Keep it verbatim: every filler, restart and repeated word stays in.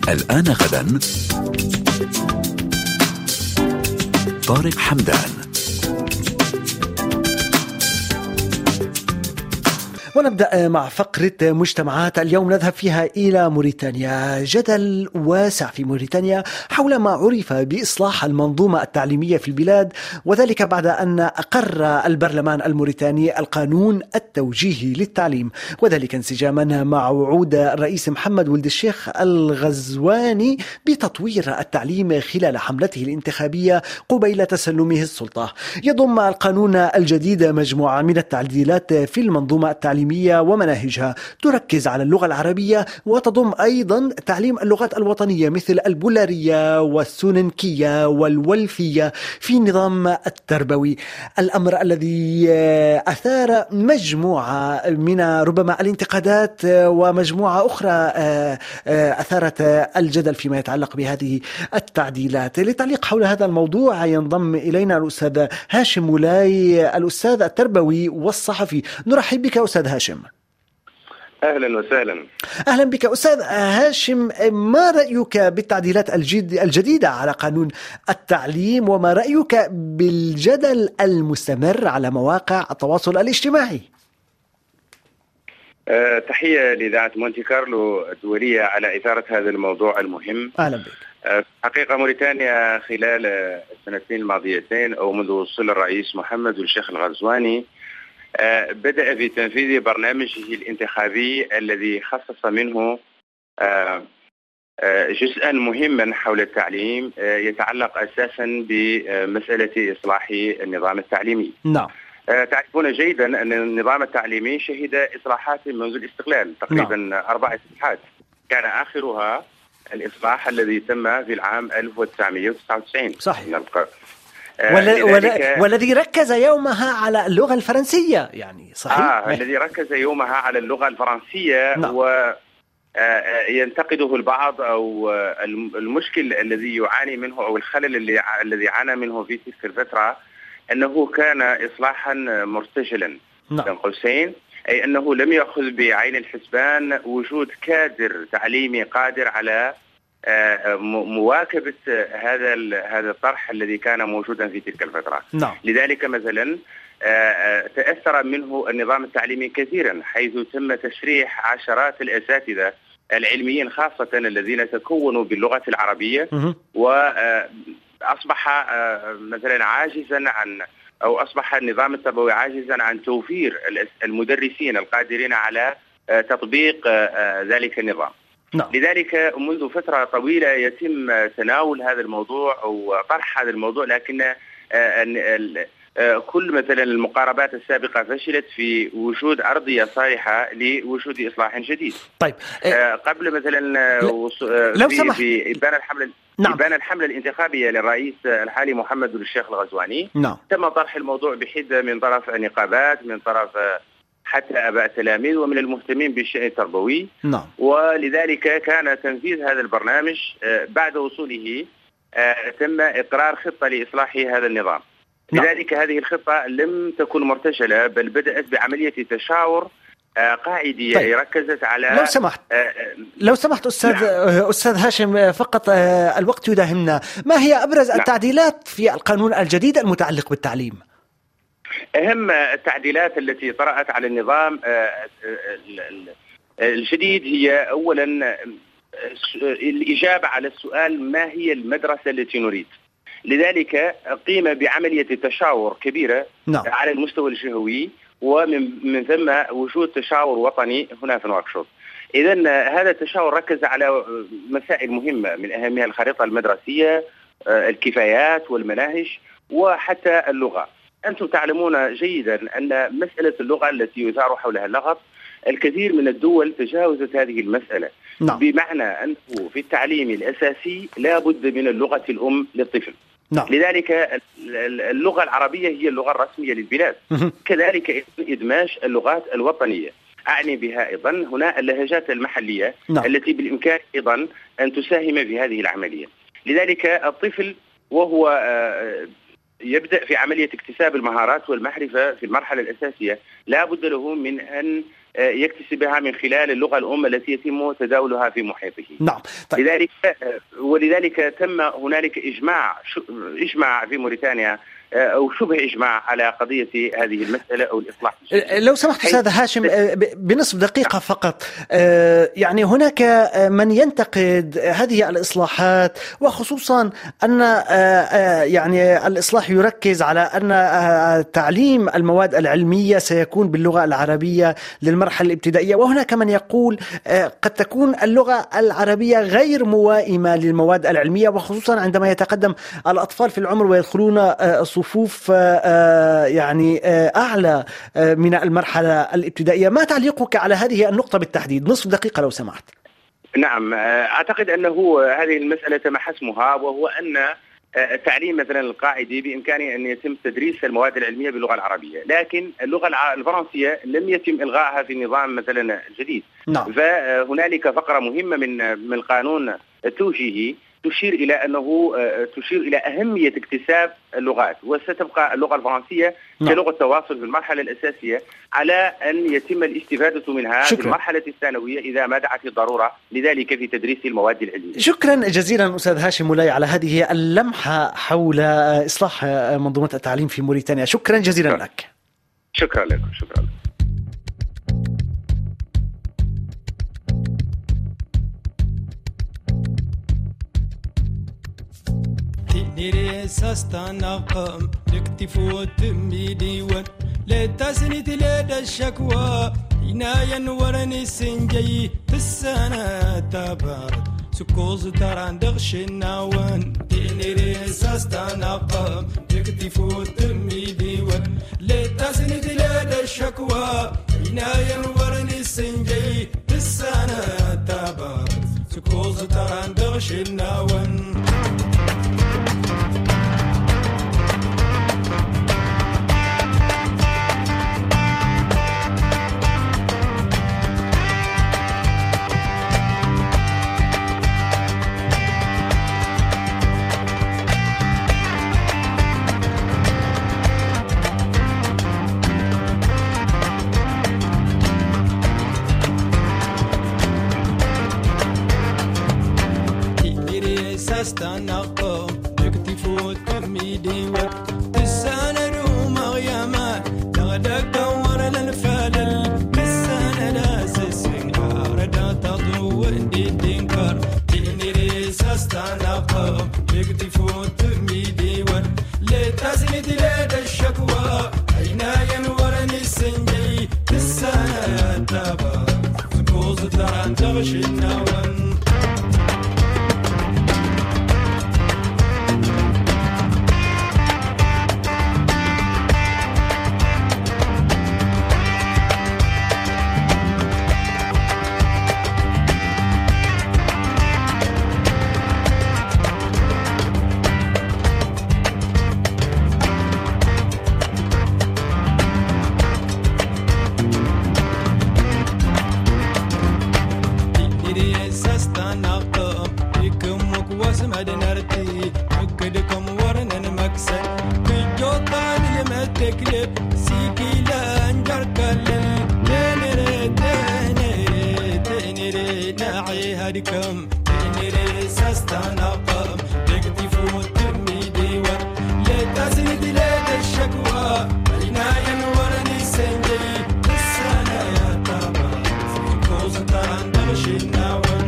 الآن غدا طارق حمدان. ونبدأ مع فقرة مجتمعات اليوم، نذهب فيها إلى موريتانيا. جدل واسع في موريتانيا حول ما عرف بإصلاح المنظومة التعليمية في البلاد، وذلك بعد أن أقر البرلمان الموريتاني القانون التوجيهي للتعليم، وذلك انسجاما مع وعود الرئيس محمد ولد الشيخ الغزواني بتطوير التعليم خلال حملته الانتخابية قبيل تسلمه السلطة. يضم القانون الجديد مجموعة من التعديلات في المنظومة التعليمية ومناهجها تركز على اللغة العربية، وتضم أيضا تعليم اللغات الوطنية مثل البولارية والسوننكية والولفية في النظام التربوي، الأمر الذي أثار مجموعة من ربما الانتقادات ومجموعة أخرى أثارت الجدل فيما يتعلق بهذه التعديلات. للتعليق حول هذا الموضوع ينضم إلينا الأستاذ هاشم مولاي، الأستاذ التربوي والصحفي. نرحب بك أستاذ هاشم. أهلا وسهلا. أهلا بك أستاذ هاشم، ما رأيك بالتعديلات الجديدة على قانون التعليم، وما رأيك بالجدل المستمر على مواقع التواصل الاجتماعي؟ أه تحية لإذاعة مونتي كارلو الدولية على إثارة هذا الموضوع المهم. أهلا بك. أه حقيقة موريتانيا خلال السنتين الماضيتين أو منذ وصول الرئيس محمد والشيخ الغزواني أه بدأ في تنفيذ برنامجه الانتخابي الذي خصص منه أه أه جزءا مهما حول التعليم أه يتعلق أساسا بمسألة إصلاح النظام التعليمي. نعم. أه تعرفون جيدا أن النظام التعليمي شهد إصلاحات منذ الاستقلال تقريبا. نعم. أربع إصلاحات كان آخرها الإصلاح الذي تم في العام ألف وتسعمئة وتسعة وتسعين. صحيح. آه ولا ولا والذي ركز يومها على اللغة الفرنسية، يعني صحيح؟ آه الذي ركز يومها على اللغة الفرنسية. نعم. وينتقده البعض أو المشكل الذي يعاني منه أو الخلل اللي الذي عانى منه في تلك الفترة أنه كان إصلاحا مرتجلا. نعم. بين قوسين، أي أنه لم يأخذ بعين الحسبان وجود كادر تعليمي قادر على مواكبة هذا هذا الطرح الذي كان موجودا في تلك الفترة. نعم. لذلك مثلا تأثر منه النظام التعليمي كثيرا، حيث تم تشريح عشرات الأساتذة العلميين خاصة الذين تكونوا باللغة العربية، وأصبح مثلا عاجزا عن أو أصبح النظام التربوي عاجزا عن توفير المدرسين القادرين على تطبيق ذلك النظام. نعم. لذلك منذ فترة طويلة يتم تناول هذا الموضوع أو طرح هذا الموضوع، لكن كل مثلا المقاربات السابقة فشلت في وجود أرضية صالحة لوجود إصلاح جديد. طيب قبل مثلا لو سمحت في إبان الحملة نعم. إبان الحملة الانتخابية للرئيس الحالي محمد بن الشيخ الغزواني. نعم. تم طرح الموضوع بحدة من طرف النقابات، من طرف حتى أباء التلاميذ، ومن المهتمين بالشأن التربوي. نعم. ولذلك كان تنفيذ هذا البرنامج بعد وصوله تم إقرار خطة لإصلاح هذا النظام. نعم. لذلك هذه الخطة لم تكن مرتجلة، بل بدأت بعملية تشاور قاعدية. طيب. ركزت على لو سمحت لو سمحت أستاذ نعم. أستاذ هاشم، فقط الوقت يداهمنا، ما هي أبرز نعم. التعديلات في القانون الجديد المتعلق بالتعليم؟ أهم التعديلات التي طرأت على النظام الجديد هي أولا الإجابة على السؤال ما هي المدرسة التي نريد. لذلك قيم بعملية تشاور كبيرة نعم. على المستوى الجهوي، ومن من ثم وجود تشاور وطني هنا في نواكشوط. إذن هذا التشاور ركز على مسائل مهمة، من أهمها الخريطة المدرسية، الكفايات والمناهج، وحتى اللغة. أنتم تعلمون جيدا أن مسألة اللغة التي يثار حولها اللغط، الكثير من الدول تجاوزت هذه المسألة. نعم. بمعنى أنه في التعليم الأساسي لا بد من اللغة الأم للطفل. نعم. لذلك اللغة العربية هي اللغة الرسمية للبلاد. كذلك إدماج اللغات الوطنية، أعني بها أيضا هنا اللهجات المحلية. نعم. التي بالإمكان أيضا أن تساهم في هذه العملية. لذلك الطفل وهو يبدأ في عملية اكتساب المهارات والمعرفة في المرحلة الأساسية لا بد له من أن يكتسبها من خلال اللغة الأم التي يتم تداولها في محيطه. نعم. طيب. لذلك ولذلك تم هنالك إجماع إجماع في موريتانيا أو شبه إجماع على قضية هذه المسألة أو الإصلاح. لو سمحت أستاذ هاشم بنصف دقيقة فقط، يعني هناك من ينتقد هذه الإصلاحات وخصوصا أن يعني الإصلاح يركز على أن تعليم المواد العلمية سيكون باللغة العربية للمرحلة الابتدائية، وهناك من يقول قد تكون اللغة العربية غير موائمة للمواد العلمية، وخصوصا عندما يتقدم الأطفال في العمر ويدخلون صفوف يعني أعلى من المرحلة الابتدائية. ما تعليقك على هذه النقطة بالتحديد؟ نصف دقيقة لو سمحت. نعم، أعتقد أنه هذه المسألة تم حسمها، وهو أن التعليم مثلا القاعدي بإمكانه أن يتم تدريس المواد العلمية باللغة العربية، لكن اللغة الفرنسية لم يتم إلغائها في النظام مثلا الجديد. نعم. فهنالك فقرة مهمة من من القانون التوجيهي تشير إلى أنه تشير إلى أهمية اكتساب اللغات، وستبقى اللغة الفرنسية نعم. كلغة تواصل في المرحلة الأساسية، على أن يتم الاستفادة منها شكرا. في المرحلة الثانوية إذا ما دعت الضرورة لذلك في تدريس المواد العلمية. شكرا جزيلا أستاذ هاشم مولاي على هذه اللمحة حول إصلاح منظومة التعليم في موريتانيا. شكرا جزيلا شكرا. لك. شكرا لك. شكرا لك. نيري ساستانا قام نكتفو تمي ديوان لتسنيت لدى الشكوى إنايا ورني سنجي تسانا تابارد سكوز تران دغش الناوان. نيري ساستانا قام نكتفو تمي ديوان لتسنيت لدى الشكوى إنايا ورني سنجي تسانا تابارد سكوز تران دغش الناوان. استنقم نكتفو تميدي وقت تسانا روما غياما تغدق ورنا الفالل تسانا ناس سنكار دا تطلو وندي دينكار تيني ريس استنقم نكتفو تميدي وقت لتسند لدى الشكوى عينايا ورني السنجي تسانا تابا سكوز تران تغشي النوان. مدنرتي أكدكم ورنا المكسل كجوطان المتكلب سيكي لانجر كلل تنري تنري تنري ناعي هدكم تنري سستانا قم تكتفو تمي ديوان لتسند لدى الشكوى عنايا ورني سنجي السنة يا تابا سيكوز تاندغش النوان.